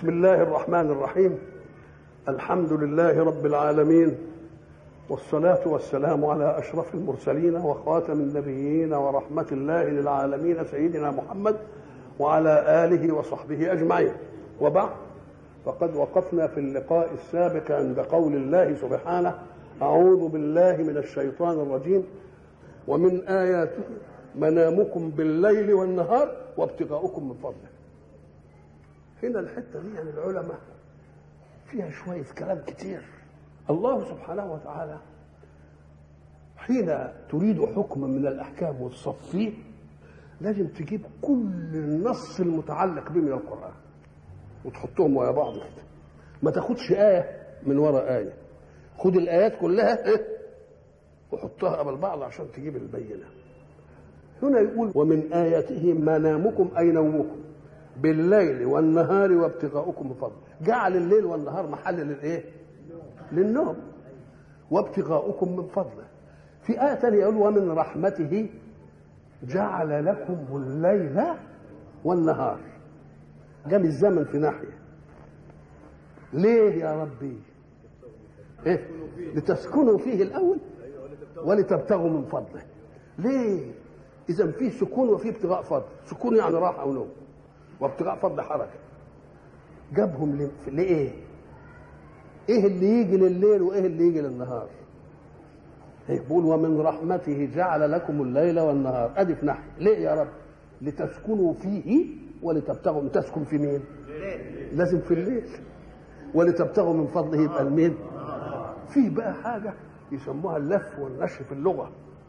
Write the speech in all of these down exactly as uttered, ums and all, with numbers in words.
بسم الله الرحمن الرحيم. الحمد لله رب العالمين، والصلاة والسلام على أشرف المرسلين وخاتم النبيين ورحمة الله للعالمين سيدنا محمد وعلى آله وصحبه أجمعين. وبعد، فقد وقفنا في اللقاء السابق عند قول الله سبحانه: أعوذ بالله من الشيطان الرجيم، ومن آياته منامكم بالليل والنهار وابتغاؤكم من فضله. هنا الحتة دي يعني العلماء فيها شوية كلام كتير. الله سبحانه وتعالى حين تريد حكم من الأحكام وتصفيه لازم تجيب كل النص المتعلق به من القرآن وتحطهم ويا بعض كده، ما تاخدش آية من وراء آية، خد الآيات كلها إيه وحطها قبل بعض عشان تجيب البينة. هنا يقول: ومن آياته منامكم أي نومكم بالليل والنهار وابتغاؤكم من فضله. جعل الليل والنهار محل للايه؟ للنوم. وابتغاؤكم من فضله. في آية ثانية يقول: ومن رحمته جعل لكم الليل والنهار. جاب الزمن في ناحية. ليه يا ربي؟ إيه؟ لتسكنوا فيه الأول ولتبتغوا من فضله. ليه؟ إذا فيه سكون وفيه ابتغاء فضل. سكون يعني راحة ونوم، وابتغاء فضل حركة. جابهم لإيه؟ إيه اللي يجي لليل وإيه اللي يجي للنهار؟ يقول: ومن رحمته جعل لكم الليل والنهار. أدي في ناحية. ليه يا رب؟ لتسكنوا فيه ولتبتغوا. تسكن في مين؟ لازم في الليل. ولتبتغوا من فضله يبقى المين؟ فيه بقى حاجة يسموها اللف والنشر في اللغة،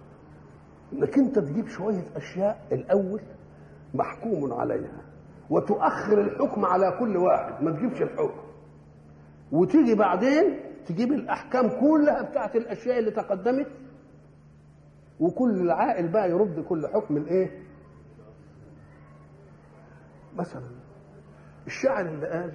انك انت تجيب شوية اشياء الاول محكوم عليها وتؤخر الحكم على كل واحد، ما تجيبش الحكم وتيجي بعدين تجيب الاحكام كلها بتاعت الاشياء اللي تقدمت، وكل العاقل بقى يرد كل حكم الايه. مثلا الشاعر اللي قال: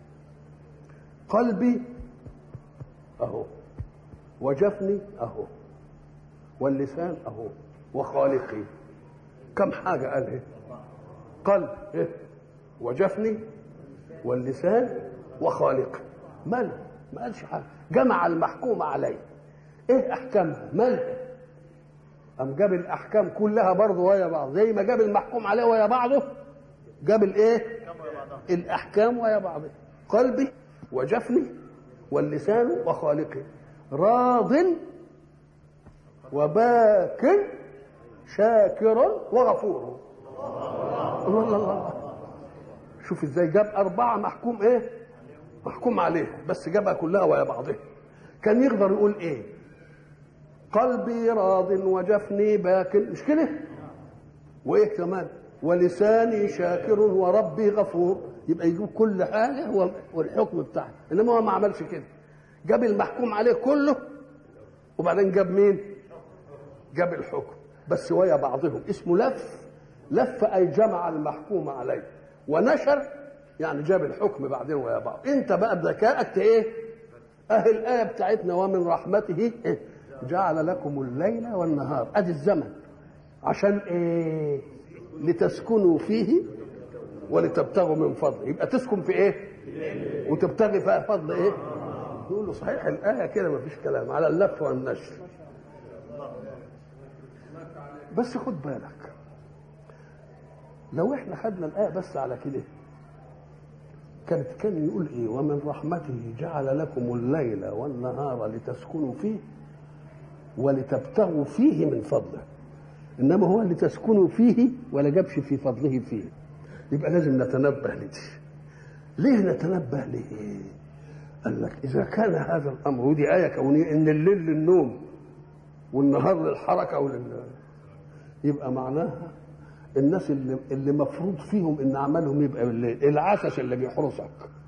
قلبي اهو، وجفني اهو، واللسان اهو، وخالقي. كم حاجه قال ايه؟ قلب إيه؟ وجفني واللسان وخالقي. مال ما قالش حاجه، جمع المحكوم عليه. ايه احكامها؟ مالها. ام جاب الاحكام كلها برضه ويا بعض، زي ما جاب المحكوم عليه ويا بعضه جاب الايه؟ الاحكام ويا بعضها. قلبي وجفني واللسان وخالقي، راض وباك شاكر وغفور. الله الله الله. شوف ازاي جاب أربعة محكوم ايه؟ محكوم عليه، بس جابها كلها ويا بعضها. كان يقدر يقول ايه؟ قلبي راض وجفني باك، مش كده؟ وايه كمان؟ ولساني شاكر وربي غفور. يبقى يجيب كل حاجه والحكم بتاعها. انما هو ما عملش كده، جاب المحكوم عليه كله وبعدين جاب مين؟ جاب الحكم بس ويا بعضهم. اسمه لف. لف اي جمع المحكوم عليه، ونشر يعني جاب الحكم بعدين ويا بعض. انت بقى بذكائك ايه؟ اهي الايه بتاعتنا: ومن رحمته إيه؟ جعل لكم الليل والنهار. ادي الزمن عشان ايه؟ لتسكنوا فيه ولتبتغوا من فضله. يبقى تسكن في ايه؟ وتبتغي فيها فضل ايه؟ يقول له صحيح الايه كده ما فيش كلام على اللف والنشر. بس خد بالك، لو احنا خدنا الايه بس على كده كانت كان يقول ايه؟ ومن رحمته جعل لكم الليل والنهار لتسكنوا فيه ولتبتغوا فيه من فضله. انما هو لتسكنوا فيه ولا جابش في فضله فيه. يبقى لازم نتنبه لدي. ليه نتنبه ليه؟ قال لك اذا كان هذا الامر، ودي ايه كونيه، ان الليل للنوم والنهار للحركه ولل، يبقى معناها الناس اللي اللي مفروض فيهم ان عملهم يبقى بالليل. العسس اللي بيحرسك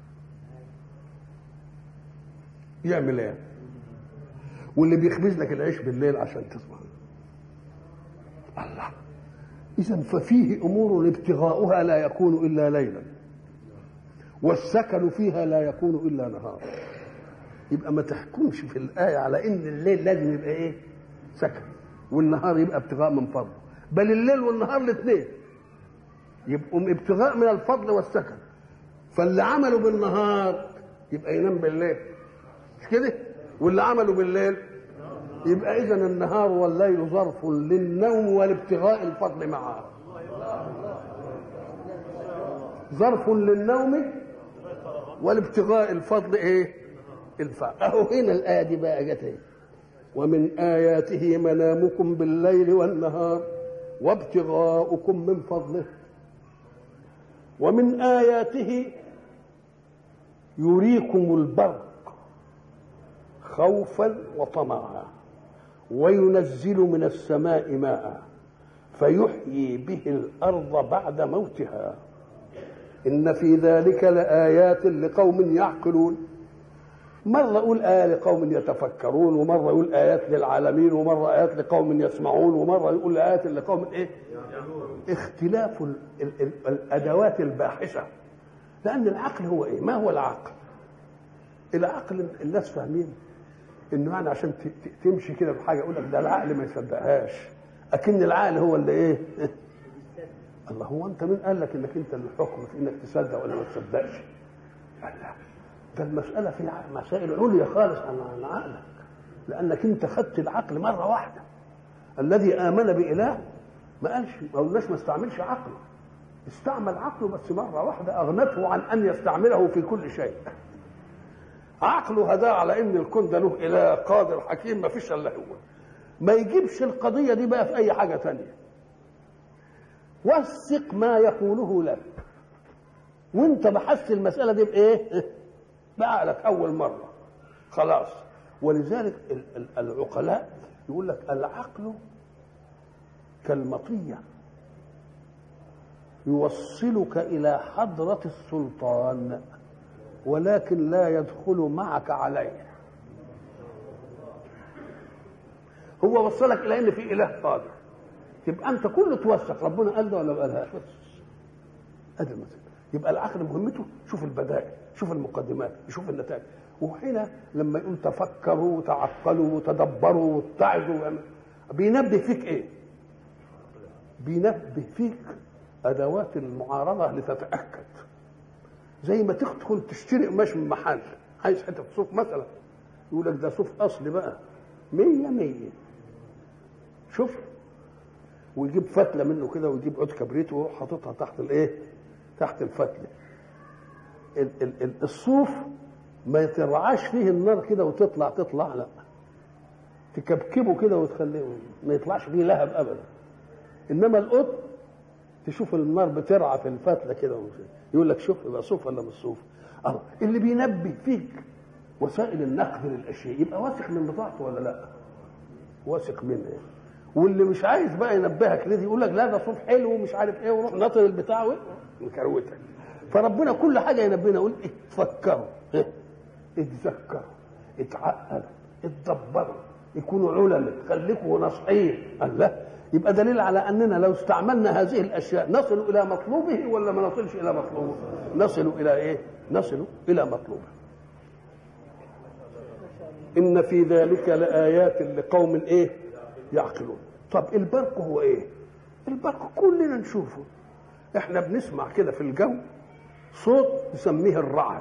يعمل ايه؟ واللي بيخبز لك العيش بالليل عشان تصبح. الله. اذا ففيه امور ابتغاؤها لا يكون الا ليلا، والسكن فيها لا يكون الا نهارا. يبقى ما تحكمش في الايه على ان الليل لازم يبقى ايه؟ سكن، والنهار يبقى ابتغاء من فضله. بل الليل والنهار الاثنين يبقوا ابتغاء من الفضل والسكن. فاللي عمله بالنهار يبقى ينام بالليل، مش كده؟ واللي عمله بالليل يبقى اذا النهار والليل ظرف للنوم والابتغاء الفضل معه. ظرف للنوم والابتغاء الفضل ايه؟ الفعل. اهو هنا الايه دي بقى جت ايه؟ ومن اياته منامكم بالليل والنهار وابتغاؤكم من فضله. ومن اياته يريكم البرق خوفا وطمعا وينزل من السماء ماء فيحيي به الارض بعد موتها ان في ذلك لآيات لقوم يعقلون. مرة أقول آية لقوم يتفكرون، ومرة يقول آيات للعالمين، ومرة آيات لقوم يسمعون، ومرة يقول آيات لقوم إيه؟ اختلاف ال ال ال الأدوات الباحثة. لأن العقل هو إيه؟ ما هو العقل؟ العقل الناس فاهمين إنه يعني عشان تمشي كده بحاجة يقول لك ده العقل ما يصدقهاش، أكن العقل هو اللي إيه؟ الله، هو أنت مين قال لك إنك أنت اللي حكم في إنك تصدق ولا ما تصدقش؟ لا، ده المسألة في مسائل عليا خالص عن عقلك، لأنك أنت خدت العقل مرة واحدة. الذي آمن بإله ما قالش ما قلناش ما استعملش عقله، استعمل عقله بس مرة واحدة أغنته عن أن يستعمله في كل شيء. عقله هداه على إن الكون ده له إله قادر حكيم ما فيش إلا هو، ما يجيبش القضية دي بقى في أي حاجة تانية. وثق ما يقوله لك وانت بحثت المسألة دي بإيه؟ بعقلك أول مرة خلاص. ولذلك العقلاء يقول لك العقل كالمطية يوصلك إلى حضرة السلطان ولكن لا يدخل معك عليه. هو وصلك إلى إن في إله قادر، يبقى أنت كله توثق ربنا قال ده ولا ما قالهاش. أدي المسألة. يبقى العقل مهمته شوف البدائل، شوف المقدمات، يشوف النتائج. وهنا لما يقول تفكروا وتعقلوا وتدبروا واتعظوا بينبه فيك ايه؟ بينبه فيك ادوات المعارضه لتتاكد. زي ما تدخل تشتري قماش من محل، عايز حته صوف مثلا، يقول لك ده صوف اصلي بقى مية مية، شوف، ويجيب فتله منه كده ويجيب عود كبريت ويروح حاططها تحت الايه؟ تحت الفتله. الصوف ما يترعاش فيه النار كده وتطلع تطلع، لا، تكبكبه كده وتخليه ما يطلعش فيه لهب ابدا. انما القط تشوف النار بترعى في الفتله كده، يقول لك شوف يبقى صوف ولا مش صوف. اه اللي بينبه فيك وسائل النقد للاشياء يبقى واثق من بضاعته ولا لا؟ واثق منه. واللي مش عايز بقى ينبهك ليه يقول لك لا ده صوف حلو ومش عارف ايه، وروح ناطر البتاع وكروتك. فربنا كل حاجه ينبهنا يقول اتفكروا، اتذكروا، اتعقلوا، اتدبروا، يكونوا علماء، خليكوا ناصحين. الله، يبقى دليل على اننا لو استعملنا هذه الاشياء نصل الى مطلوبه ولا ما نصلش الى مطلوبه؟ نصل الى ايه؟ نصل الى مطلوبه. ان في ذلك لآيات لقوم ايه؟ يعقلون. طب البرق هو ايه؟ البرق كلنا نشوفه، احنا بنسمع كده في الجو صوت نسميه الرعد،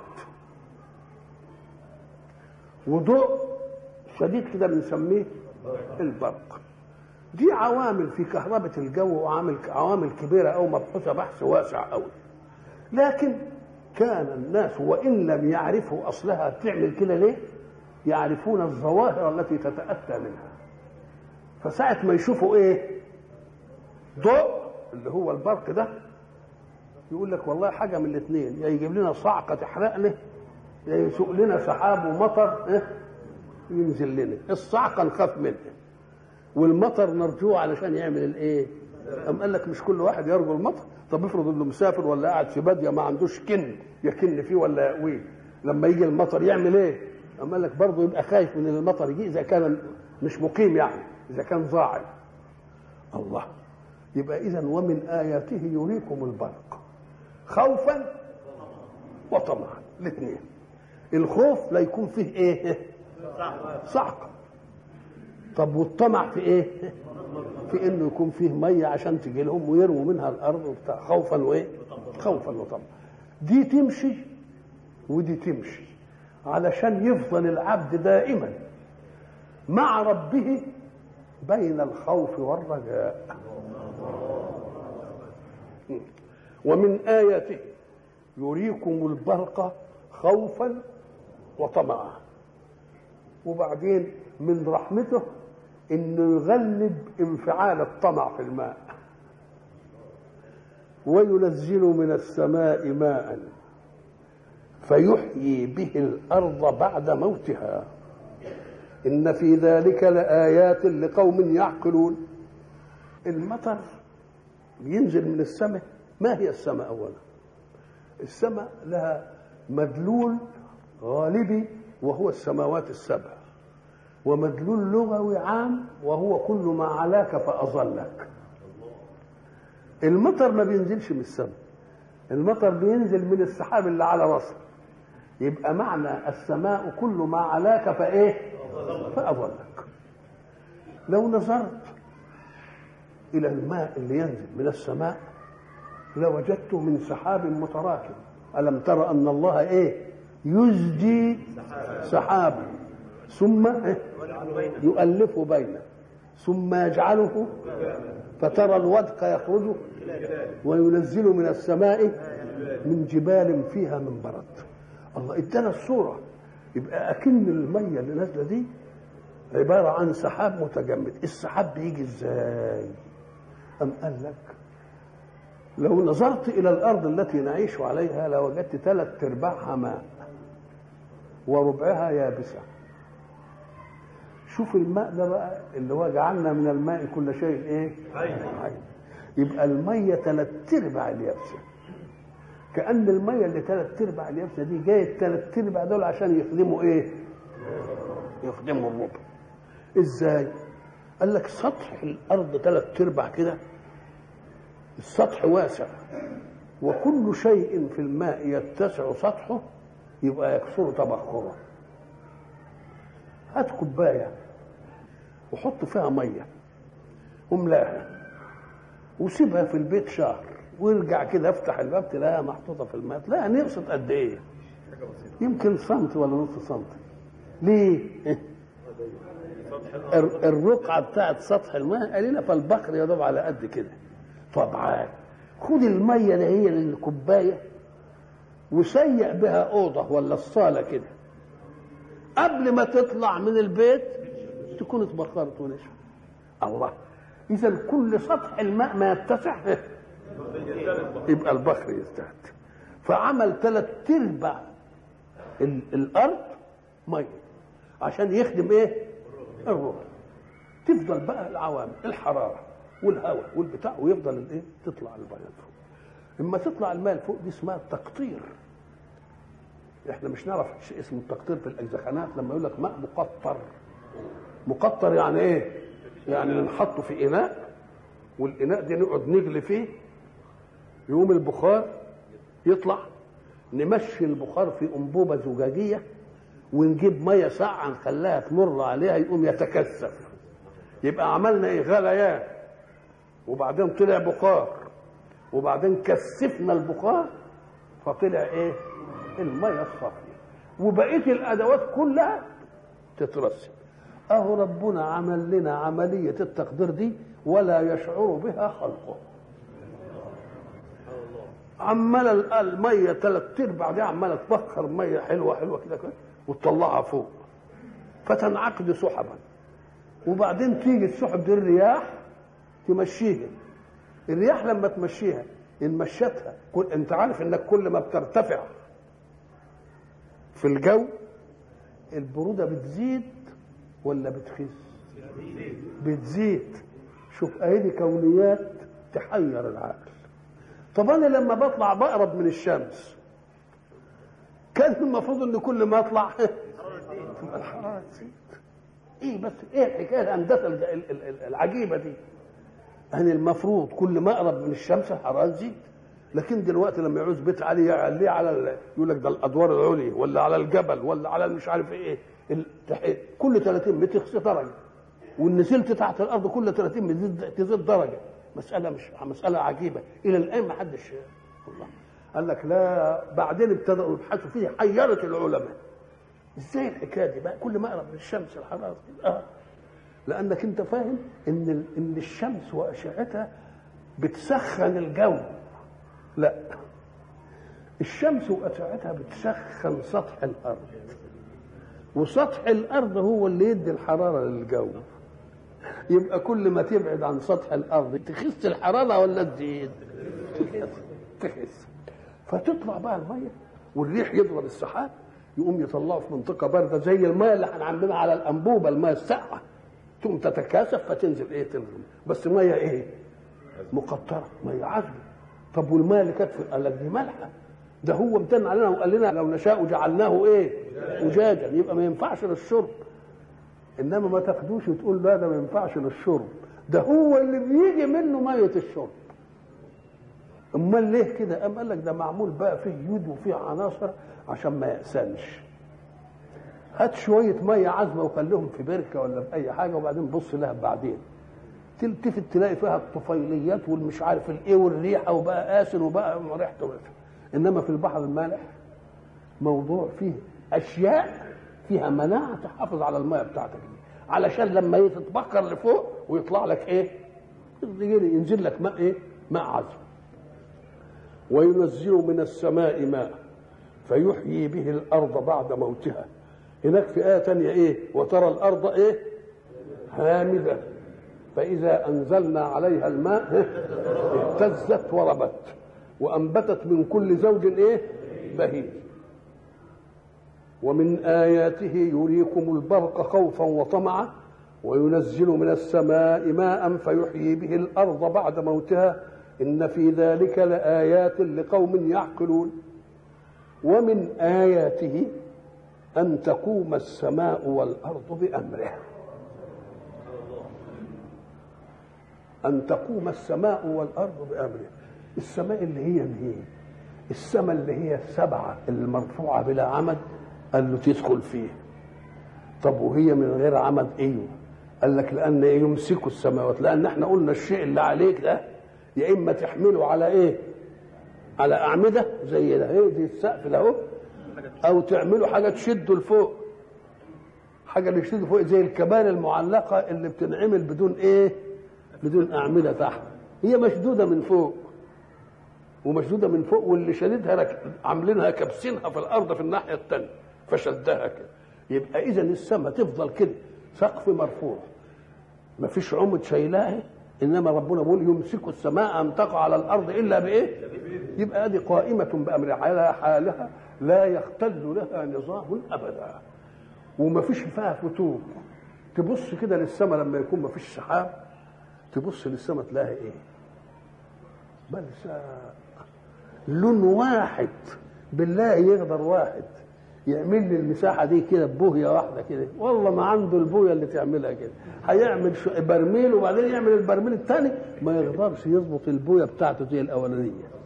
وضوء شديد كده بنسميه البرق. دي عوامل في كهرباء الجو، وعامل عوامل كبيره او مبحوثه بحث واسع قوي. لكن كان الناس وان لم يعرفوا اصلها بتعمل كده ليه، يعرفون الظواهر التي تتاتى منها. فساعه ما يشوفوا ايه؟ ضوء اللي هو البرق ده، يقول لك والله حاجه من الاثنين، يا يجيب لنا صعقه تحرقنا، يا يسوق لنا سحاب ومطر إيه؟ ينزل لنا. الصعقه نخاف منها، والمطر نرجوه علشان يعمل الايه؟ قام قال لك مش كل واحد يرجو المطر. طب افرض انه مسافر ولا قاعد في باديه ما عندوش كن يكن فيه ولا يقويه، لما يجي المطر يعمل ايه؟ قام قال لك برضه يبقى خايف من المطر يجي اذا كان مش مقيم، يعني اذا كان ضاعف. الله، يبقى اذا ومن اياته يريكم البرق خوفا وطمعا، الاثنين. الخوف لا يكون فيه ايه؟ صعقه. طب والطمع في ايه؟ في انه يكون فيه ميه عشان تجي لهم ويرموا منها الارض وبتاع، خوفا وايه؟ خوفا وطمعا. دي تمشي ودي تمشي علشان يفضل العبد دائما مع ربه بين الخوف والرجاء. ومن آياته يريكم البرق خوفا وطمعا. وبعدين من رحمته انه يغلب انفعال الطمع في الماء. وينزل من السماء ماء فيحيي به الارض بعد موتها ان في ذلك لآيات لقوم يعقلون. المطر بينزل من السماء. ما هي السماء اولا؟ السماء لها مدلول غالبي وهو السماوات السبع، ومدلول لغوي عام وهو كل ما علاك فأظلك. المطر ما بينزلش من السماء، المطر بينزل من السحاب اللي على راسك. يبقى معنى السماء كل ما علاك فايه فأظلك. لو نظرت الى الماء اللي ينزل من السماء لوجدته من سحاب متراكم. ألم تر أن الله ايه يزجي سحابا ثم يؤلف بينه ثم يجعله فترى الودق يخرج وينزل من السماء من جبال فيها من برد. الله ادانا الصورة. يبقى أكن المية اللي نازلة دي عبارة عن سحاب متجمد. السحاب بيجي ازاي؟ أم قال لك لو نظرت إلى الأرض التي نعيش عليها لوجدت ثلاث أرباعها ماء وربعها يابسة. شوف الماء ده بقى اللي هو جعلنا من الماء كل شيء ايه؟ حي. يبقى المية ثلاث أرباع اليابسة. كأن المية اللي ثلاث أرباع اليابسة دي جاية ثلاث أرباع دول عشان يخدموا ايه؟ يخدموا الربع. ازاي؟ قال لك سطح الأرض ثلاث أرباع كده، السطح واسع وكل شيء في الماء يتسع سطحه يبقى يكثر تبخره. هات كوبايه وحط فيها ميه وملاها وسيبها في البيت شهر وارجع كده افتح الباب تلاقيها محطوطه في الماء، تلاقيها نقصت قد ايه؟ يمكن سنتي ولا نص سنتي. ليه؟ الرقعه بتاعت سطح الماء قليله فالبخر يضرب على قد كده. طبعا خد الميه اللي هي للكوبايه وسيق بها اوضه ولا الصاله كده، قبل ما تطلع من البيت تكون اتبخرت ونشفت. الله، اذا كل سطح الماء ما يتسع يبقى البخر يزداد. فعمل ثلاث ارباع الارض ميه عشان يخدم ايه؟ الروح. تفضل بقى العوامل الحراره والهواء والبتاع ويفضل الايه؟ تطلع الميه فوق. اما تطلع الماء فوق دي اسمها التقطير. احنا مش نعرف شيء اسمه التقطير في الاجزخانات. لما يقول لك ماء مقطر، مقطر يعني ايه؟ يعني نحطه في اناء والاناء دي نقعد نغلي فيه يقوم البخار يطلع، نمشي البخار في انبوبه زجاجيه ونجيب ميه ساقعه نخليها تمر عليها يقوم يتكثف. يبقى عملنا ايه؟ غليان وبعدين طلع بخار وبعدين كثفنا البخار فطلع ايه؟ الميه الصافيه وبقيه الادوات كلها تترسب. اهو ربنا عمل لنا عمليه التقدير دي ولا يشعر بها خلقه. عمال الميه ثلاث ارباع دي عماله تبخر ميه حلوه حلوه كده كده وتطلعها فوق فتنعقد سحبا، وبعدين تيجي السحب دي الرياح تمشيها. الرياح لما تمشيها ان مشتها كل... انت عارف انك كل ما بترتفع في الجو البروده بتزيد ولا بتخس؟ بتزيد. شوف اهي كونيات تحير العقل. طب انا لما بطلع بقرب من الشمس كان المفروض ان كل ما اطلع تبقى الحراره تزيد. ايه بس ايه الحكايه الهندسه العجيبه دي؟ يعني المفروض كل ما اقرب من الشمس الحراره تزيد، لكن دلوقتي لما يعوز بيت عالي يعليه على يقول لك ده الادوار العليا ولا على الجبل ولا على مش عارف ايه، كل ثلاثين متر تخسر درجه، وان نزلت تحت الارض كل ثلاثين متر تزيد درجه. مساله مش مساله عجيبه الى الان ما حدش. الله قال لك لا، بعدين ابتدأوا يبحثوا فيه، حيرت العلماء ازاي الحكايه دي بقى كل ما اقرب من الشمس الحراره اه لانك انت فاهم ان ان الشمس واشعتها بتسخن الجو. لا، الشمس واشعتها بتسخن سطح الارض، وسطح الارض هو اللي يدي الحراره للجو. يبقى كل ما تبعد عن سطح الارض تخس الحراره ولا تزيد؟ تخس. فتطلع بقى الميه والريح يضرب السحاب، يقوم يطلعوا في منطقه بارده زي الميه اللي احنا عاملينها على الانبوبه، الميه الساقعه تقوم تتكاثف فتنزل ايه؟ تنزل. بس ميه ايه؟ مقطره، ميه عذبه. طب والميه اللي كانت في قال لك دي مالحه، ده هو امتن علينا وقال لنا لو نشاء جعلناه ايه؟ أجاجا. يبقى ما ينفعش للشرب. انما ما تاخدوش وتقول لا ده ما ينفعش للشرب، ده هو اللي بيجي منه ميه الشرب. امال ليه كده؟ قام قال لك ده معمول بقى فيه يود وفيه عناصر عشان ما يأسنش. هات شويه ميه عذبه وخليهم في بركه ولا في اي حاجه وبعدين بص لها بعدين تلتفت تلاقي فيها الطفيليات والمش عارف الايه والريحه وبقى قاسن وبقى ريحته ريحته. انما في البحر المالح موضوع فيه اشياء فيها مناعه تحافظ على الميه بتاعتك دي، علشان لما تتبخر لفوق ويطلع لك ايه؟ ينزل لك ماء ايه؟ ماء عذب. وينزل من السماء ماء فيحيي به الارض بعد موتها. هناك في ايه ثانيه ايه؟ وترى الارض ايه؟ هامده فاذا انزلنا عليها الماء اهتزت وربت وانبتت من كل زوج ايه؟ بهيج. ومن آياته يريكم البرق خوفا وطمعا وينزل من السماء ماء فيحيي به الأرض بعد موتها إن في ذلك لآيات لقوم يعقلون. ومن آياته أن تقوم السماء والأرض بأمره. أن تقوم السماء والأرض بأمره. السماء اللي هي هي السماء اللي هي السبعة المرفوعة بلا عمد، قال له تدخل فيه. طب وهي من غير عمد ايه؟ قال لك لان ايه؟ يمسكوا السماوات. لان احنا قلنا الشيء اللي عليك ده يا اما تحمله على ايه؟ على اعمده زي ده ايه دي السقف ده اهو، او تعمله حاجه تشده لفوق، حاجه اللي تشده فوق زي الكباري المعلقه اللي بتنعمل بدون ايه؟ بدون اعمده تحت. هي مشدوده من فوق ومشدوده من فوق، واللي شددها عاملينها كابسينها في الارض في الناحيه الثانيه فشدها كده. يبقى اذا السماء تفضل كده سقف مرفوع ما فيش عمد شايلاه، انما ربنا بيقول يمسك السماء ان تقع على الارض الا بايه؟ يبقى دي قائمه بامر على حالها لا يختل لها نظام ابدا وما فيش فيها فتور. تبص كده للسماء لما يكون ما فيش سحاب، تبص للسماء تلاقي ايه؟ بل لون واحد. بالله يقدر واحد يعمل لي المساحه دي كده ببويه واحده كده؟ والله ما عنده البويه اللي تعملها كده. هيعمل برميل وبعدين يعمل البرميل الثاني ما يقدرش يظبط البويه بتاعته زي الاولانيه.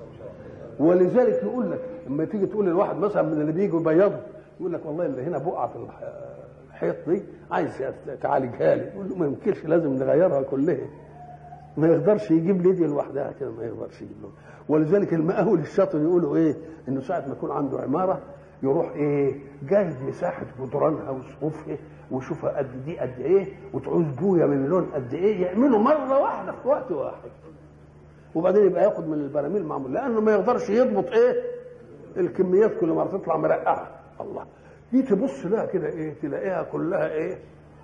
ولذلك يقول لك لما تيجي تقول للواحد مثلا من اللي بيجوا يبيضوا يقول لك والله اللي هنا بقعه في الحيط دي عايز تعالجها لي، يقول له ما يمكنش لازم نغيرها كلها. ما يقدرش يجيب لي دي لوحدها كده، ما يقدرش يجيب له. ولذلك المقاول الشاطر يقولوا ايه؟ انه ساعه ما يكون عنده عماره يروح ايه؟ جايب مساحه جدرانها وسقوفها ويشوفها قد دي قد ايه وتعوز بويه من لون قد ايه، يعملوا مره واحده في وقت واحد وبعدين يبقى ياخد من البراميل معمول، لانه ما يقدرش يضبط ايه؟ الكميات كل مره تطلع مرقعه. الله، دي تبص لها كده ايه؟ تلاقيها كلها ايه؟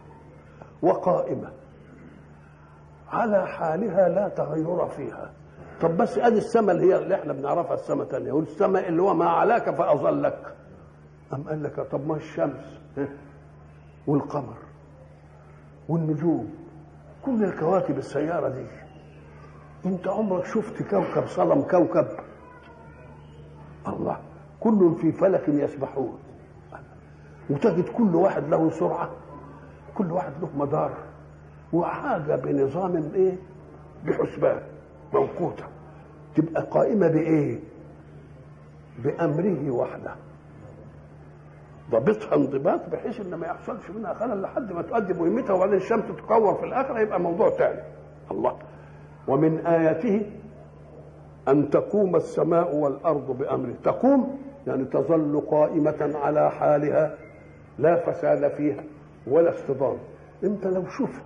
وقائمه على حالها لا تغير فيها. طب بس ادي السماء اللي هي اللي احنا بنعرفها السماء ثانيه، والسماء اللي هو ما علاك فاظلك. أم قال لك طب ما الشمس والقمر والنجوم كل الكواكب السياره دي، انت عمرك شفت كوكب صلم كوكب؟ الله، كل في فلك يسبحون، وتجد كل واحد له سرعه، كل واحد له مدار وحاجه بنظام ايه؟ بحسبان موقوته، تبقى قائمه بايه؟ بامره وحده، ضابطها انضباط بحيث ان ما يحصلش منها خلل لحد ما تؤدي مهمتها وبعدين الشمس تتكور في الاخره يبقى موضوع ثاني. الله. ومن اياته أن تقوم السماء والأرض بأمره. تقوم يعني تظل قائمة على حالها لا فساد فيها ولا اصطدام. انت لو شفت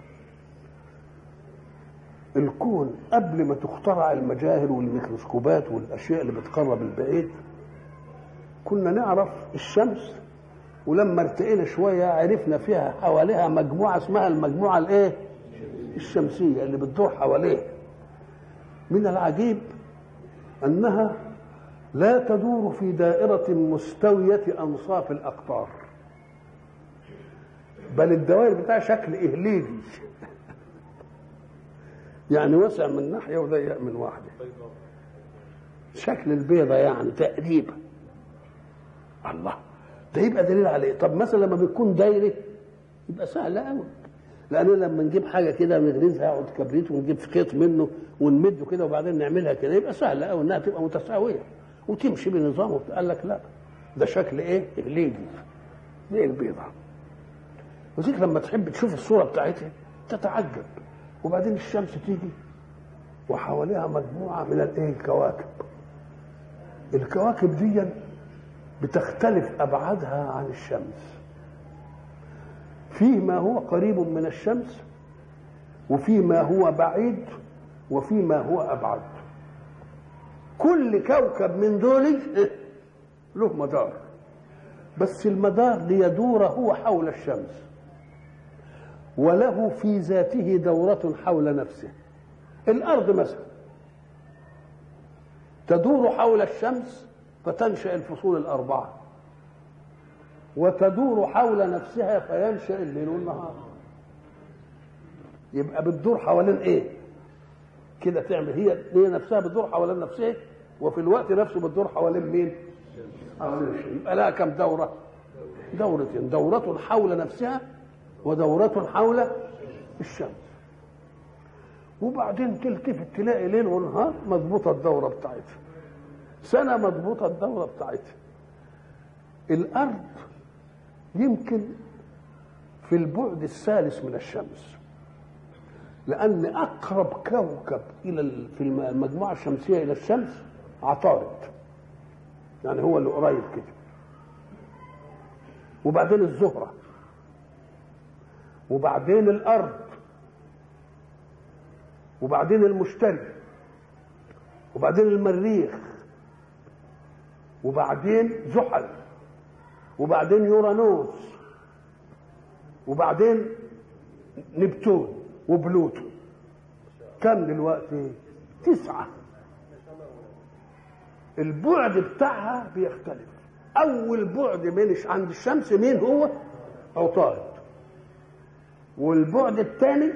الكون قبل ما تخترع المجاهر والميكروسكوبات والاشياء اللي بتقرب البعيد، كنا نعرف الشمس، ولما ارتقينا شويه عرفنا فيها حواليها مجموعه اسمها المجموعه الايه؟ الشمسيه اللي بتدور حواليها. من العجيب انها لا تدور في دائره مستويه انصاف الاقطار، بل الدوائر بتاعها شكل إهليجي يعني وسع من ناحية وضيق من واحدة، شكل البيضة يعني تقريبا. الله، ده يبقى دليل عليه. طب مثلا لما بيكون دايرة يبقى سهل قوي، لأن لما نجيب حاجة كده ونغرزها عود كبريت ونجيب خيط منه ونمده كده وبعدين نعملها كده يبقى سهل قوي انها تبقى متساوية وتمشي بنظام. قال لك لا، ده شكل ايه؟ إهليجي زي البيضة. وذيك لما تحب تشوف الصورة بتاعتها تتعجب. وبعدين الشمس تيجي وحواليها مجموعة من الايه؟ الكواكب. الكواكب دي بتختلف أبعادها عن الشمس، فيه ما هو قريب من الشمس وفيه ما هو بعيد وفيه ما هو أبعد. كل كوكب من دول له مدار، بس المدار ليدور هو حول الشمس، وله في ذاته دورة حول نفسه. الأرض مثلا تدور حول الشمس فتنشأ الفصول الأربعة، وتدور حول نفسها فينشأ الليل والنهار. يبقى بتدور حوالين ايه؟ كده تعمل هي هي نفسها بتدور حوالين نفسها، وفي الوقت نفسه بتدور حوالين مين؟ حوالين الشمس. يبقى لها كم دورة؟ دورتين، دورة حول نفسها ودورة حول الشمس. وبعدين تلتفت تلاقي ليل ونهار مضبوطة الدورة بتاعتها، سنة مضبوطة الدورة بتاعتها. الأرض يمكن في البعد الثالث من الشمس، لأن أقرب كوكب إلى في المجموعة الشمسية إلى الشمس عطارد، يعني هو اللي قريب كده. وبعدين الزهرة، وبعدين الأرض، وبعدين المشتري، وبعدين المريخ، وبعدين زحل، وبعدين يورانوس، وبعدين نبتون وبلوتو. كم دلوقتي؟ تسعة. البعد بتاعها بيختلف. أول بعد من عند الشمس مين هو؟ عطارد. والبعد الثاني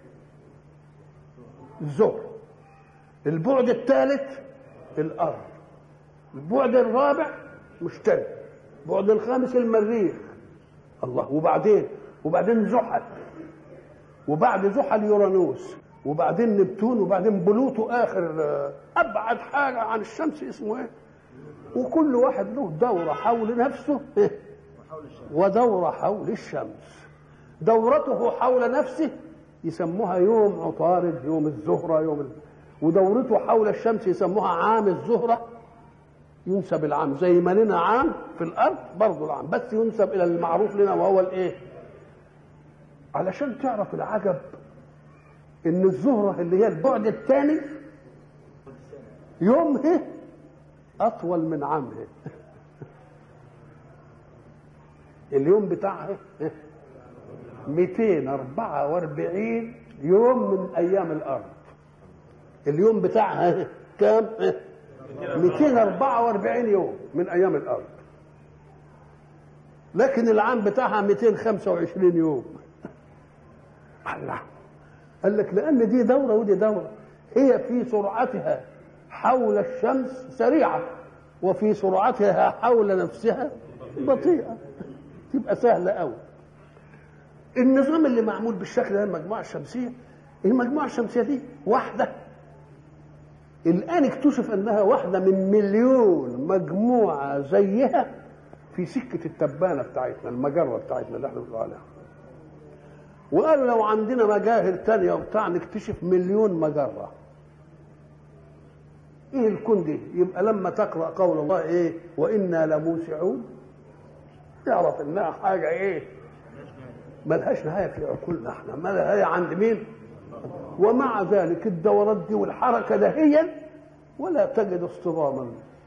الزهر. البعد الثالث الأرض. البعد الرابع مشتري. البعد الخامس المريخ. الله. وبعدين وبعدين زحل، وبعد زحل يورانوس، وبعدين نبتون، وبعدين بلوتو آخر أبعد حاجة عن الشمس اسمه إيه؟ وكل واحد له دورة حول نفسه ودورة حول الشمس. دورته حول نفسه يسموها يوم عطارد، يوم الزهرة، يوم ال... ودورته حول الشمس يسموها عام الزهرة. ينسب العام زي ما لنا عام في الأرض برضه العام، بس ينسب إلى المعروف لنا وهو الإيه؟ علشان تعرف العجب إن الزهرة اللي هي البعد الثاني يومه أطول من عامه. اليوم بتاعها مئتين وأربعة وأربعين يوم من أيام الأرض. اليوم بتاعها كام؟ مئتين وأربعة وأربعين يوم من أيام الأرض. لكن العام بتاعها مئتين وخمسة وعشرين يوم. الله. قال لك لأن دي دورة ودي دورة. هي في سرعتها حول الشمس سريعة، وفي سرعتها حول نفسها بطيئة. تبقى سهلة قوي. النظام اللي معمول بالشكل ده المجموعة الشمسية، المجموعة الشمسية دي واحدة الآن اكتشف أنها واحدة من مليون مجموعة زيها في سكة التبانة بتاعتنا، المجرة بتاعتنا اللي احنا بنقول عليها. وقالوا لو عندنا مجاهر تانية وبتاع نكتشف مليون مجرة. ايه الكون دي؟ يبقى لما تقرا قول الله ايه وانا لموسعون يعرف انها حاجه ايه ملهاش نهايه في عقولنا احنا، ما لها نهايه عند مين؟ ومع ذلك الدورات دي والحركه دهيا ولا تجد اصطداما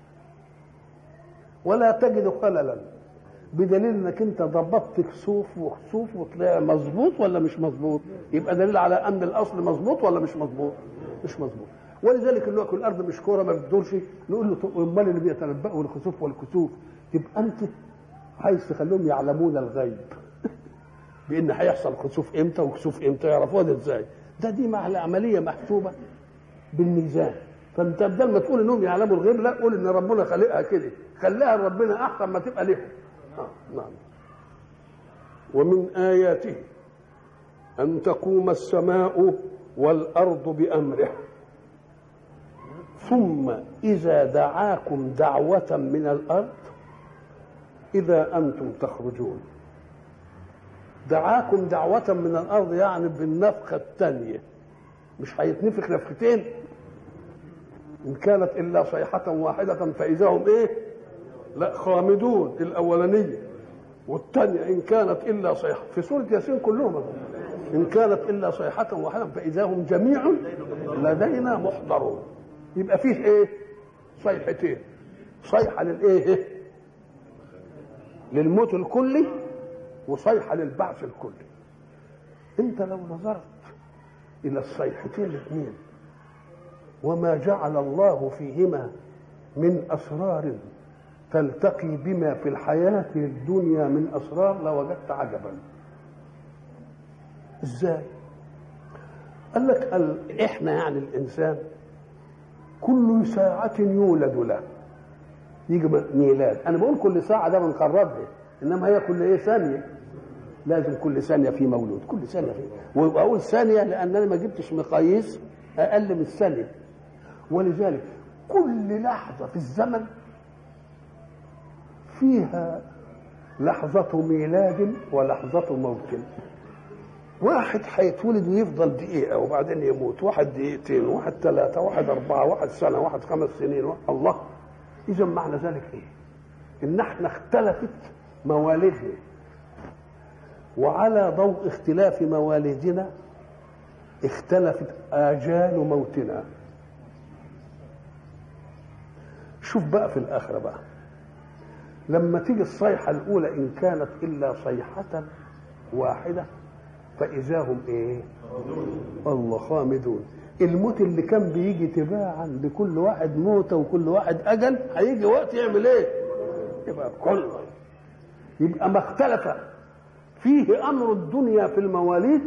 ولا تجد خللا، بدليل انك انت ضبطت كسوف وخسوف وطلع مظبوط ولا مش مظبوط، يبقى دليل على ان الاصل مظبوط ولا مش مظبوط؟ مش مظبوط. ولذلك اللي هو الارض مش كوره ما بتدورش، نقول له امال اللي بيتنبؤوا الخسوف والكسوف، تبقى انت عايز تخليهم يعلمون الغيب بان هيحصل خسوف امتى وكسوف امتى، يعرفوها ده ازاي؟ ده دي مع عمليه محسوبه بالميزان. فانت بدل ما تقول انهم يعلموا الغيب، لا قول ان ربنا خلقها كده، خليها ربنا احسن ما تبقى لهم. آه نعم. ومن آياته أن تقوم السماء والأرض بأمره ثم إذا دعاكم دعوة من الأرض إذا أنتم تخرجون. دعاكم دعوة من الأرض يعني بالنفخة الثانية، مش هيتنفخ نفختين، إن كانت إلا صيحة واحدة فإذا هم إيه؟ لا خامدون. الأولانية والثانية إن كانت إلا صيحة في سورة ياسين كلهم، إن كانت إلا صيحة واحدة فإذا هم جميع لدينا محضرون. يبقى فيه إيه؟ صيحتين، صيحة للإيه؟ للموت الكلي وصيحة للبعث الكلي. أنت لو نظرت إلى الصيحتين الاثنين وما جعل الله فيهما من أسرار تلتقي بما في الحياة الدنيا من أسرار لوجدت عجبا. إزاي؟ قال لك ال... إحنا يعني الإنسان كل ساعة يولد له، يجي ميلاد. أنا بقول كل ساعة ده بنقربها، إنما هي كل إيه ثانية، لازم كل ثانية في مولود، كل ثانية في، وأقول ثانية لأن أنا ما جبتش مقاييس أقل من الثانية. ولذلك كل لحظة في الزمن فيها لحظة ميلاد ولحظة موت. واحد هيتولد ويفضل دقيقة وبعدين يموت، واحد دقيقتين، واحد ثلاثة، واحد أربعة، واحد سنة، واحد خمس سنين، واحد. الله. إذا معنى ذلك إيه؟ إن احنا اختلفت موالدنا، وعلى ضوء اختلاف موالدنا اختلفت آجال موتنا. شوف بقى في الآخرة بقى لما تيجي الصيحة الأولى إن كانت إلا صيحة واحدة فإذا هم إيه؟ الله خامدون. الموت اللي كان بيجي تباعا لكل واحد موتة وكل واحد أجل، هيجي وقت يعمل إيه؟ يبقى كله يبقى ما اختلف فيه أمر الدنيا في المواليد،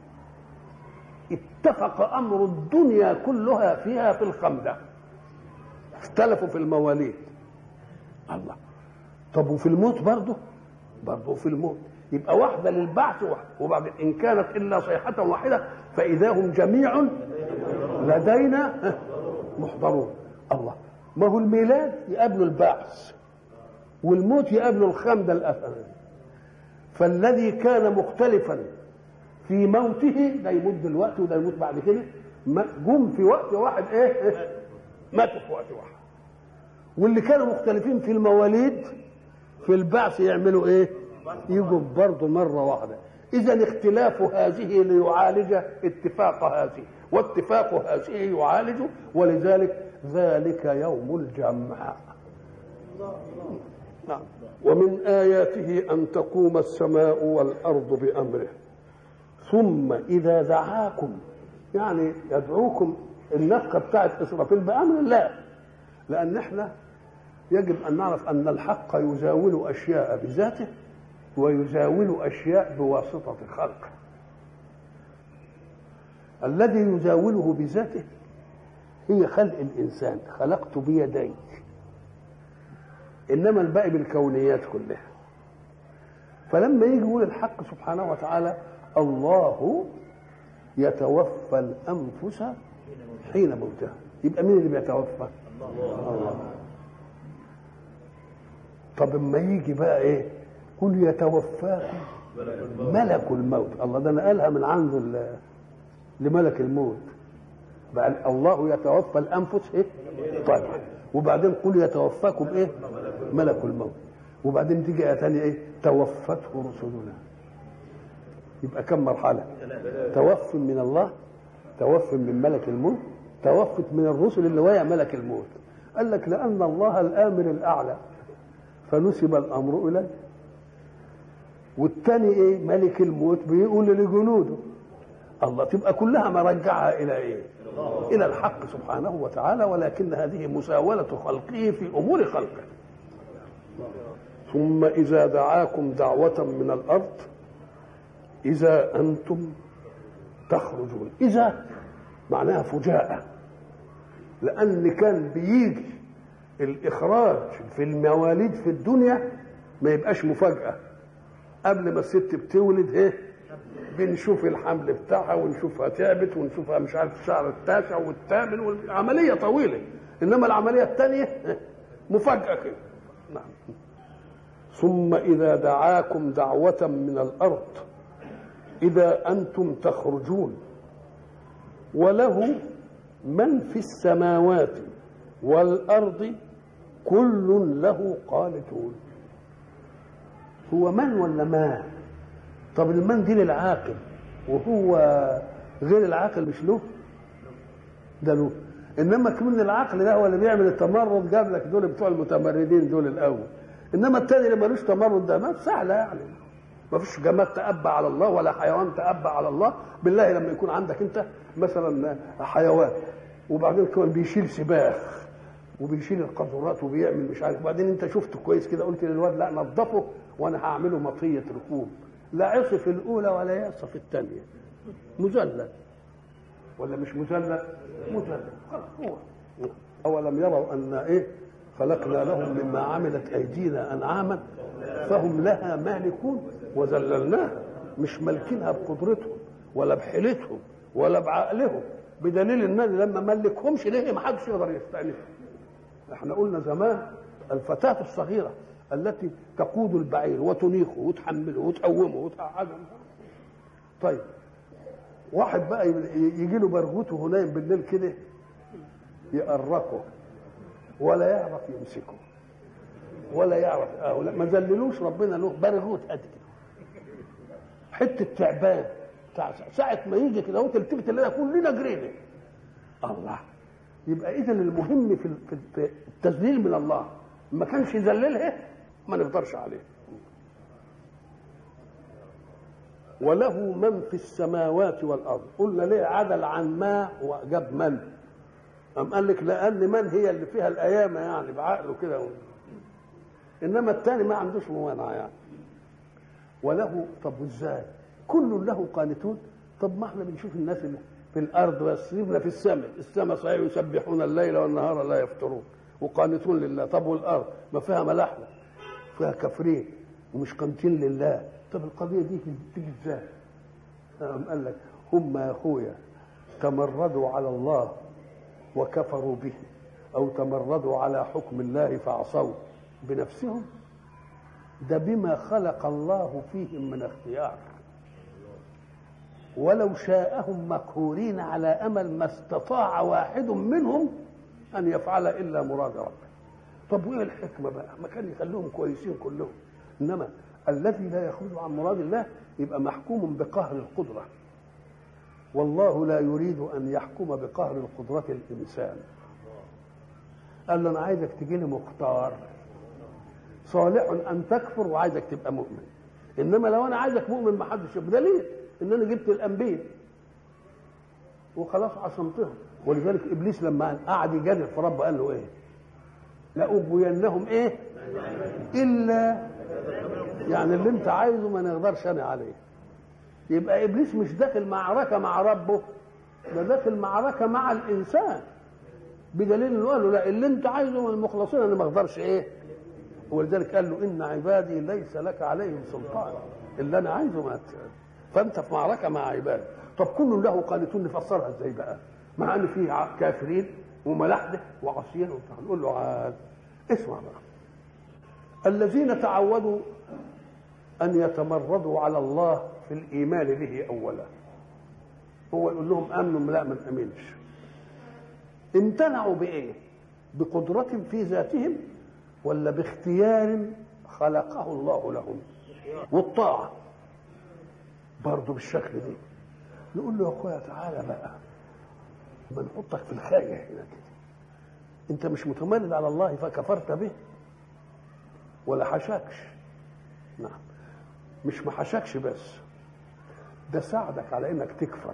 اتفق أمر الدنيا كلها فيها في الخمدة. اختلفوا في المواليد. الله. طب وفي الموت برضه؟ برضه في الموت. يبقى واحدة للبعث واحدة، وبعدين إن كانت إلا صيحة واحدة فإذا هم جميع لدينا محضرون. الله. ما هو الميلاد يقابله البعث والموت يقابله الخمدة الأثرية. فالذي كان مختلفا في موته ده يموت دلوقتي وده يموت بعد كده، جم في وقت واحد ايه؟ ماتوا في وقت واحد. واللي كانوا مختلفين في المواليد في البعث يعملوا ايه؟ يجوا برضه مره واحده. اذا اختلاف هذه ليعالج اتفاق هذه، واتفاق هذه يعالج، ولذلك ذلك يوم الجمع. نعم. ومن آياته أن تقوم السماء والأرض بأمره ثم إذا دعاكم، يعني يدعوكم النفخة بتاعت إسرافيل بأمر الله، لأن احنا يجب أن نعرف أن الحق يزاول أشياء بذاته ويزاول أشياء بواسطة خلقه. الذي يزاوله بذاته هي خلق الإنسان، خلقت بيدي، إنما الباقي بالكونيات كلها. فلما يجي يقول الحق سبحانه وتعالى الله يتوفى الأنفس حين موتها، يبقى مين اللي بيتوفى؟ الله. طب اما يجي بقى ايه؟ قل يتوفاكم ملك الموت. الله، ده انا قالها من عنده لملك الموت. بقى الله يتوفى الانفس ايه طيب، وبعدين قل يتوفاكم ايه ملك الموت، وبعدين تيجي ايه تاني ايه توفته رسلنا. يبقى كم مرحله؟ توف من الله، توف من ملك الموت، توفت من الرسل اللي ويا ملك الموت. قال لك لان الله الامر الاعلى فنسب الامر اليه، والثاني ايه ملك الموت بيقول لجنوده الله، تبقى كلها مرجعها الى ايه الى الحق سبحانه وتعالى، ولكن هذه مساوله خلقه في امور خلقه. ثم اذا دعاكم دعوه من الارض اذا انتم تخرجون. اذا معناها فجاءه، لان كان بيجي الاخراج في المواليد في الدنيا ما يبقاش مفاجاه، قبل ما الست بتولد ايه بنشوف الحمل بتاعها ونشوفها تعبت ونشوفها مش عارف الشهر التاسع والثامن، والعمليه طويله. انما العمليه الثانيه مفاجاه كده. نعم. ثم اذا دعاكم دعوه من الارض اذا انتم تخرجون وله من في السماوات والارض كل له قانتون. هو من ولا ما؟ طب المن دي للعاقل، وهو غير العاقل مش له؟ ده له. انما كمان العقل ده هو اللي بيعمل التمرد، جاب لك دول بتوع المتمردين دول الاول، انما الثاني اللي ملوش تمرد ده ما سهله يعني. ما فيش جماد تأبى على الله ولا حيوان تأبى على الله. بالله لما يكون عندك انت مثلا حيوان وبعدين كمان بيشيل سباخ وبيشيل القاذورات وبيعمل مش عارف، وبعدين انت شفته كويس كده قلت للواد لا نظفه وانا هعمله مطيه ركوب، لا عصي في الاولى ولا يعصي في الثانيه، مذلل ولا مش مذلل؟ مذلل. هو اولم يروا ان ايه خلقنا لهم مما عملت ايدينا انعاما فهم لها مالكون وذللناها. مش مالكينها بقدرتهم ولا بحيلتهم ولا بعقلهم، بدليل ان لما ملكهمش ليه ما حدش يقدر يستأنفها. احنا قلنا زمان الفتاة الصغيرة التي تقود البعير وتنيخه وتحمله وتقومه وتقعده. طيب واحد بقى يجي له برغوته نايم بالليل كده يقرقه ولا يعرف يمسكه ولا يعرف اه ما ذللوش ربنا له برغوت قد كده حته تعبان ساعه ما يجي كده وتلتفت تلاقيها كلنا جرينا. الله. يبقى اذا المهم في في التذليل من الله، ما كانش يذللها ما نقدرش عليه. وله من في السماوات والارض. قلنا ليه عدل عن ما وجاب من؟ أم قال لك لان من هي اللي فيها الايامه يعني بعقله كده، انما الثاني ما عندوش ممانعه يعني. وله طب ازاي؟ كل له قانتون. طب ما احنا بنشوف الناس اللي في الارض بس، سيبنا في السماء، السماء صحيح يسبحون الليل والنهار لا يفترون وقانتون لله. طب والارض ما فيها ملاحده فيها كافرين ومش قانتين لله. طب القضيه دي تيجي ازاي؟ قال لك هم يا اخويا تمردوا على الله وكفروا به، او تمردوا على حكم الله فعصوا بنفسهم، ده بما خلق الله فيهم من اختيار. ولو شاءهم مقهورين على امل ما استطاع واحد منهم ان يفعل الا مراد ربه. طب وايه الحكمه بقى؟ ما كان يخليهم كويسين كلهم. انما الذي لا يخرج عن مراد الله يبقى محكوم بقهر القدره، والله لا يريد ان يحكم بقهر القدره الانسان. قال له انا عايزك تجي لي مختار صالح ان تكفر وعايزك تبقى مؤمن، انما لو انا عايزك مؤمن ما حدش يبقى دليل ان انا جبت الانبياء وخلاص عصمتهم. ولذلك ابليس لما قعد يجادل في ربه قال له ايه؟ لاغوينهم ايه الا يعني اللي انت عايزه ما نقدرش انا عليه. يبقى ابليس مش داخل معركه مع ربه، ده داخل معركه مع الانسان، بدليل انه قال له لا اللي انت عايزه من المخلصين انا ما اقدرش ايه. ولذلك قال له ان عبادي ليس لك عليهم سلطان، اللي انا عايزه ما فانت في معركه مع عبادي. طب كل له قانتون نفسرها ازاي بقى؟ مع ان فيه كافرين وملاحده وعصيين وبتاع. نقول له عاد اسمع بقى، الذين تعودوا ان يتمردوا على الله في الايمان به اولا، هو يقول لهم امنوا لا ما نامنش، امتنعوا بايه؟ بقدرة في ذاتهم ولا باختيار خلقه الله لهم؟ والطاعة برضه بالشكل دي. نقول له يا اخويا تعالى بقى بنحطك في الخاية هنا كده، انت مش متمرد على الله فكفرت به ولا حشاكش؟ نعم، مش ما حشاكش بس، ده ساعدك على انك تكفر.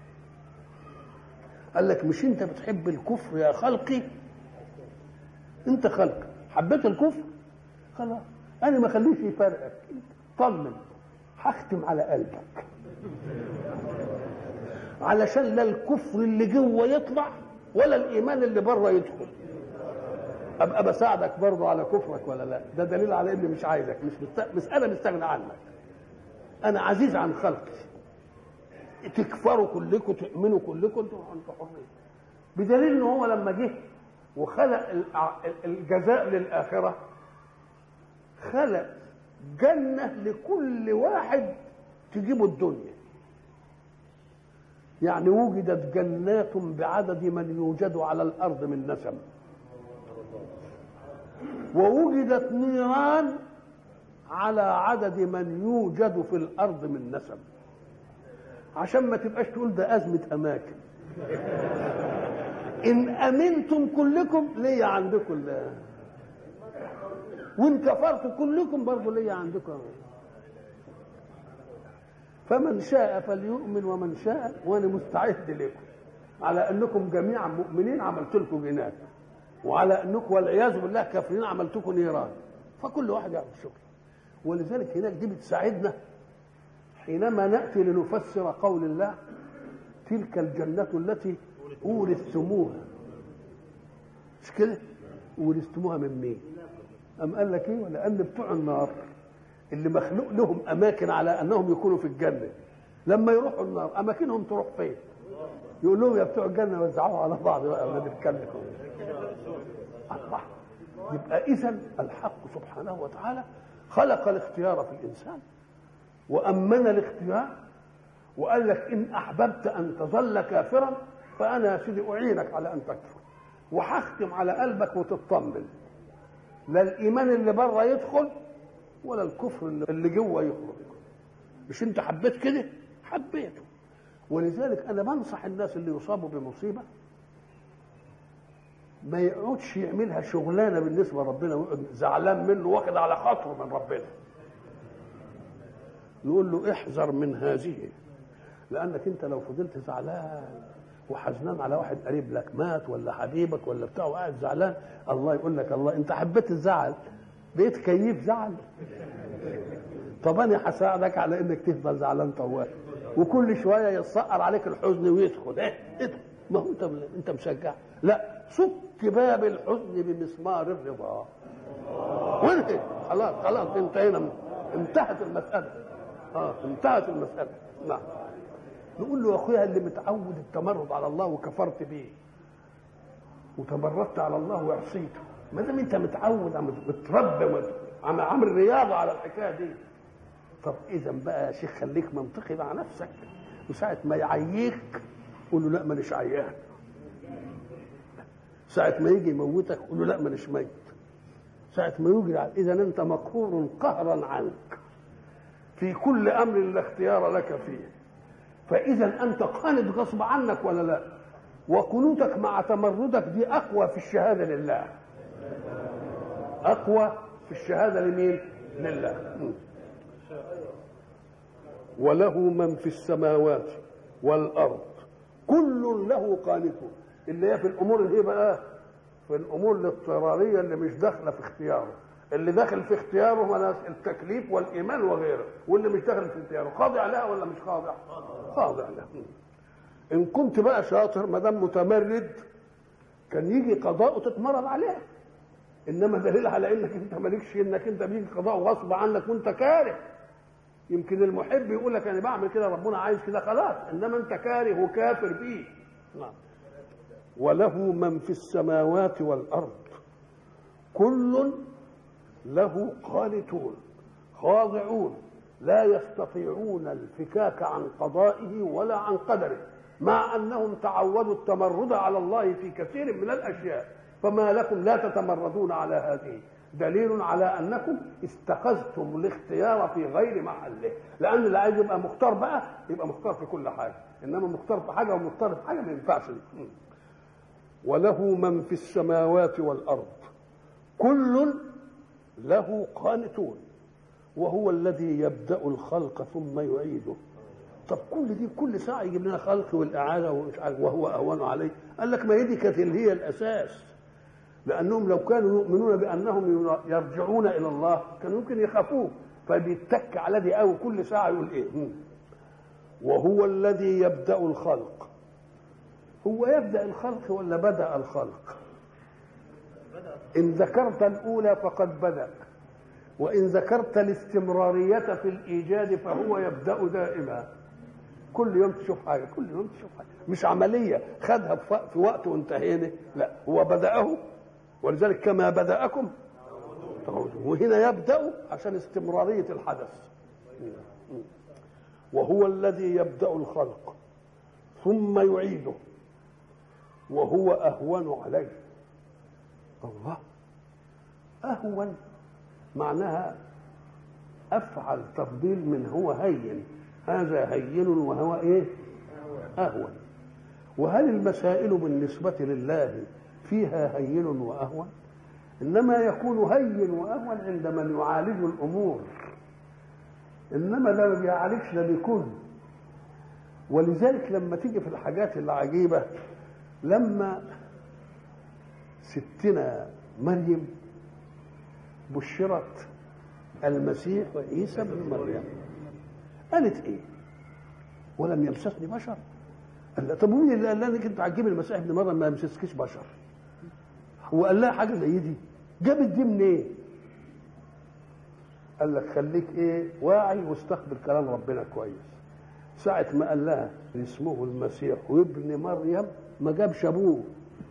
قال لك مش انت بتحب الكفر يا خلقي؟ انت خلق حبيت الكفر خلاص انا ما خليش يفرقك، طمن هختم على قلبك علشان لا الكفر اللي جوه يطلع ولا الايمان اللي بره يدخل. ابقى بساعدك برضه على كفرك ولا لا؟ ده دليل على اني مش عايزك، مش مست... مش انا مستغني عنك، انا عزيز عن خلقي. تكفروا كلكم تؤمنوا كلكم انتوا انتوا حرين. بدليل ان هو لما جه وخلق الجزاء للاخره خلق جنه لكل واحد تجيبه الدنيا. يعني وجدت جنات بعدد من يوجد على الارض من نسم، ووجدت نيران على عدد من يوجد في الارض من نسم، عشان ما تبقاش تقول ده ازمه اماكن. ان امنتم كلكم ليا عندكم لا، وان كفرتم كلكم برضه ليا عندكم. فمن شاء فليؤمن ومن شاء، وانا مستعد لكم على انكم جميعا مؤمنين عملت لكم جنات، وعلى انكم والعياذ بالله كافرين عملت لكم نيران، فكل واحد يعمل شغل. ولذلك هناك دي بتساعدنا حينما ناتي لنفسر قول الله تلك الجنة التي أورثتموها. مش كده؟ أورثتموها من مين؟ أم قال لك إيه؟ ولأن بتوع النار اللي مخلوق لهم أماكن على أنهم يكونوا في الجنة، لما يروحوا النار أماكنهم تروح فين؟ يقول لهم يا بتوع الجنة وزعوها على بعض بقى ولا نتكلم. الله. يبقى إذن الحق سبحانه وتعالى خلق الاختيار في الإنسان وأمن الاختيار، وقال لك إن أحببت أن تظل كافرا فأنا يا سيدي أعينك على أن تكفر، وهختم على قلبك وتطمن، لا الإيمان اللي بره يدخل ولا الكفر اللي جوه يخرج. مش أنت حبيت كده؟ حبيته. ولذلك أنا بنصح الناس اللي يصابوا بمصيبة ما يقعدش يعملها شغلانة بالنسبة لربنا ويقعد زعلان منه واخد على خاطره من ربنا. نقول له احذر من هذه، لانك انت لو فضلت زعلان وحزنان على واحد قريب لك مات ولا حبيبك ولا بتاع وقاعد زعلان، الله يقول لك الله انت حبيت الزعل بقيت كيف زعل. طب انا هساعدك على انك تفضل زعلان طوال، وكل شويه يتسقر عليك الحزن ويدخل. ايه ادخل، ما هو انت انت مشجع. لا، سك باب الحزن بمسمار الرضا وانت خلاص خلاص انتهينا، انتهت المساله. اه انتهت المساله. نعم. نقول له يا اخويا اللي متعود التمرد على الله وكفرت بيه وتمردت على الله وعصيته، ما دام انت متعود متربى عامل رياضه على الحكايه دي، طب اذا بقى يا شيخ خليك منطقي مع نفسك، وساعه ما يعييك قول له لا مانيش عيان، ساعه ما يجي يموتك قول له لا مانيش ميت، ساعه ما يجري. اذا انت مقهور قهرا عنك في كل امر لا اختيار لك فيه، فاذا انت قانت غصب عنك ولا لا؟ وقنوتك مع تمردك دي اقوى في الشهاده لله، اقوى في الشهاده لمين؟ لله. وله من في السماوات والارض كل له قانتون، اللي هي في الامور اللي هي بقى في الامور الاضطراريه اللي مش داخله في اختياره، اللي داخل في اختياره هو التكليف والايمان وغيره، واللي مش داخل في اختياره خاضع لها ولا مش خاضع؟ خاضع لها. ان كنت بقى شاطر ما دام متمرد كان يجي قضاء تتمرد عليه، انما دليل على انك انت مالكش انك انت بيجي قضاء غصب عنك وانت كاره. يمكن المحب يقول لك انا بعمل كده ربنا عايز كده خلاص، انما انت كاره وكافر بيه. نعم. وله من في السماوات والارض كل له قانتون خاضعون لا يستطيعون الفكاك عن قضائه ولا عن قدره، مع أنهم تعودوا التمرد على الله في كثير من الأشياء، فما لكم لا تتمردون على هذه؟ دليل على أنكم استخذتم الاختيار في غير محله، لأن اللي عايز يبقى مختار بقى يبقى مختار في كل حاجة، إنما مختار في حاجة ومختار في حاجة ما ينفعش. وله من في السماوات والأرض كل له قانتون وهو الذي يبدأ الخلق ثم يعيده. طب كل دي كل ساعة يجيب لنا خلق والإعادة ومش عارف وهو أهون عليه. قال لك ما هي دي كانت اللي هي الأساس، لأنهم لو كانوا يؤمنون بأنهم يرجعون إلى الله كانوا يمكن يخافوه، فبيتك على دي قوي كل ساعة يقول إيه؟ وهو الذي يبدأ الخلق. هو يبدأ الخلق ولا بدأ الخلق؟ إن ذكرت الأولى فقد بدأ، وإن ذكرت الاستمرارية في الإيجاد فهو يبدأ دائما. كل يوم تشوف حاجة، كل يوم تشوف حاجة، مش عملية خدها في وقت وانتهينا، لا هو بدأه، ولذلك كما بدأكم وهنا يبدأ عشان استمرارية الحدث. وهو الذي يبدأ الخلق ثم يعيده وهو أهون عليه. الله، أهون معناها أفعل تفضيل من هو هين، هذا هين وهو إيه؟ أهون. وهل المسائل بالنسبة لله فيها هين وأهون؟ إنما يكون هين وأهون عند من يعالج الأمور، إنما لا بيعالجش ده بيكون. ولذلك لما تيجي في الحاجات العجيبة، لما ستنا مريم بشرت المسيح وعيسى بن مريم قالت ايه؟ ولم يمسسني بشر. قال لا، طب مين اللي قال لك انت عجيب المسيح ابن مريم ما يمسسكش بشر؟ هو قال لها حاجه زي دي؟ جابت دي منين؟ إيه؟ قال لك خليك ايه واعي واستقبل كلام ربنا كويس. ساعه ما قال لها اسمه المسيح وابن مريم ما جابش ابوه،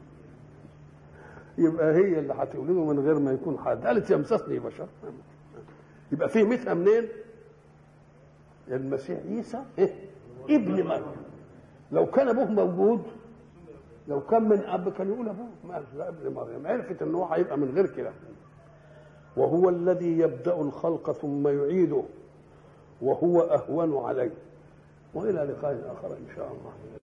يبقى هي اللي هتولده من غير ما يكون حد. قالت يمسسني بشر، يبقى فيه مثل منين؟ المسيح عيسى إيه؟ ابن مريم. لو كان ابوه موجود، لو كان من اب كان يقول ابوه، ما لا ابن مريم. عرفت ان هو هيبقى من غير كده. وهو الذي يبدأ الخلق ثم يعيده وهو أهون عليه. وإلى لقاء آخر إن شاء الله.